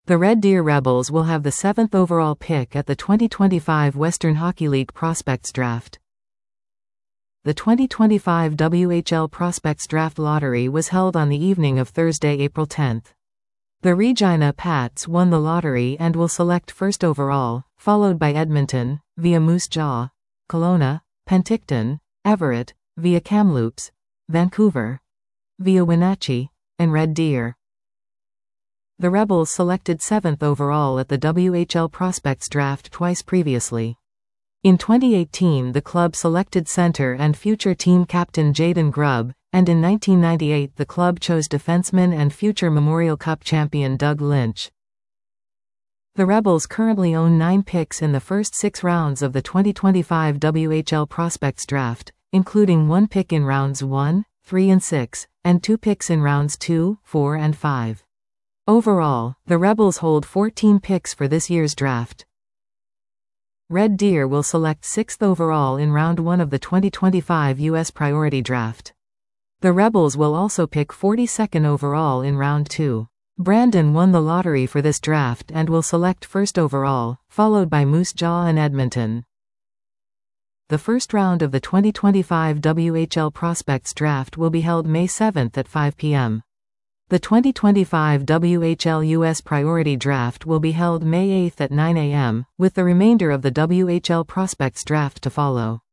The Red Deer Rebels will have the 7th overall pick at the 2025 Western Hockey League Prospects Draft. The 2025 WHL Prospects Draft Lottery was held on the evening of Thursday, April 10. The Regina Pats won the lottery and will select 1st overall, followed by Edmonton, via Moose Jaw, Kelowna, Penticton, Everett, via Kamloops, Vancouver, via Wenatchee, and Red Deer. The Rebels selected 7th overall at the WHL Prospects Draft twice previously. In 2018 the club selected center and future team captain Jayden Grubb, and in 1998 the club chose defenseman and future Memorial Cup champion Doug Lynch. The Rebels currently own 9 picks in the first 6 rounds of the 2025 WHL Prospects Draft, including 1 pick in rounds 1, 3 and 6, and 2 picks in rounds 2, 4 and 5. Overall, the Rebels hold 14 picks for this year's draft. Red Deer will select 6th overall in round 1 of the 2025 U.S. Priority Draft. The Rebels will also pick 42nd overall in round 2. Brandon won the lottery for this draft and will select 1st overall, followed by Moose Jaw and Edmonton. The first round of the 2025 WHL Prospects Draft will be held May 7 at 5 p.m. The 2025 WHL U.S. Priority Draft will be held May 8 at 9 a.m., with the remainder of the WHL Prospects Draft to follow.